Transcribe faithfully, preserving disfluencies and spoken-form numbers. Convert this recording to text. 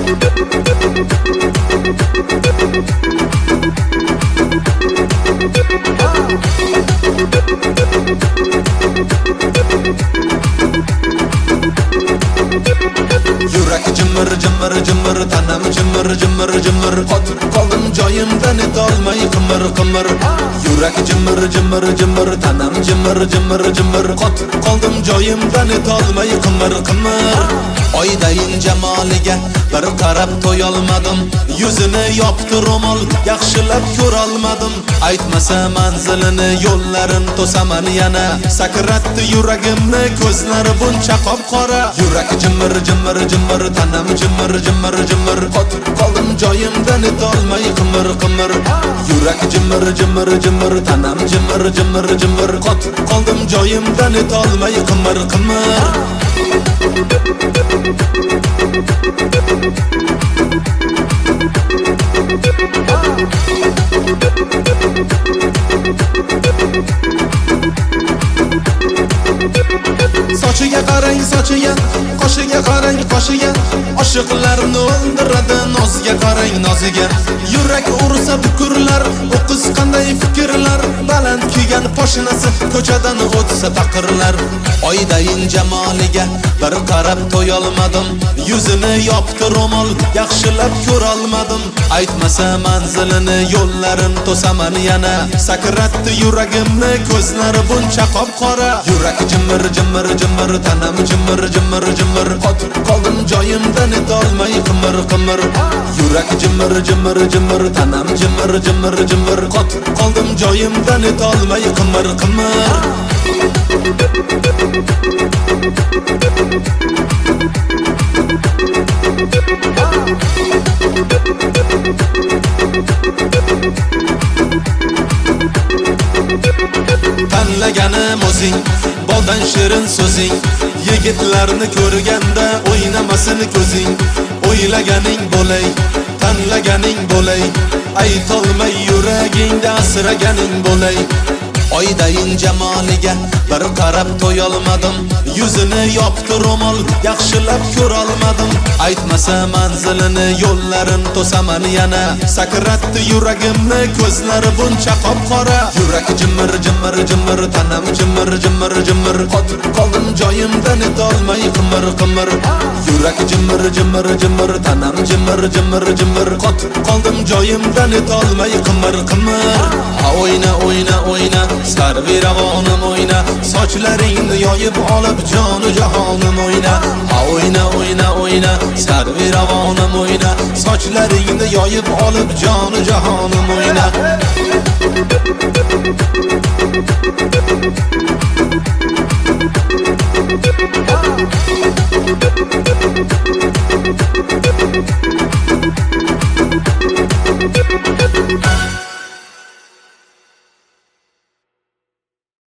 Yurak cimir cimir cimir tanam cimir cimir cimir qotib qoldim joyimdan etolmay qimir qimir Yurak cimir cimir cimir tanam cimir cimir cimir qotib qoldim joyimdan etolmay qimir qimir Oydayin jamoliga bir qarab to'yolmadim yuzini yopdi ro'mol yaxshilab ko'rolmadim aytmasa manzilini yo'llarin to'saman yana sakratdi yuragimni ko'zlari buncha qop-qora Yurak cimir cimir cimir tanam cimir cimir cimir qotib qoldim joyimdan etolmay qimir qimir Yurak cimir cimir cimir tanam cimir cimir cimir qotib qoldim joyimdan etolmay qimir qimir Sochiga qarang sochiga qoshiga qarang qoshiga oshiqlarni o'ldiradi nozga qarang noziga yurak ursa bukurlar o'qiz qanday fikrlar baland kiygan poshnasi ko'chadan o'tsa taqirlar oydayin jamoliga bir qarab to'yolmadim yuzini yopdi ro'mol yaxshilab ko'rolmadim aytmasa manzilini yo'llarin to'saman yana sakratdi yuragimni ko'zlari buncha qop-qora yurak jimir jimir jimir tanam jimir jimir jimir qotib qoldim joyimdan etolmay qimir qimir yurak jimir jimir jimir tanam jimir jimir jimir qotib qoldim joyimdan etolmay qimir qimir Tanlaganim o'zing boldan shirin so'zing yigitlarni ko'rganda o'ynamasin ko'zing o'ylaganing bo'lay tanlaganing bo'lay aytolmay yuragingda asraganing bo'lay oydayin jamoliga bir qarab to'yolmadim yuzini yopdi ro'mol yaxshilab ko'rolmadim aytmasa manzilini yo'llarin to'saman yana sakratdi yuragimni ko'zlari buncha qop-qora yurak jimir jimir jimir tanam jimir jimir jimir qotib qoldim joyimdan etolmay qimir qimir yurak jimir jimir jimir tanam jimir jimir jimir qotib qoldim joyimdan etolmay qimir qimir o'yna o'yna o'yna sarvi ravonim o'yna sochlaringni yoyib olib jonu jahonim o'yna o'yna o'yna o'yna sarvi ravonim o'yna sochlaringni yoyib olib jonu jahonim o'yna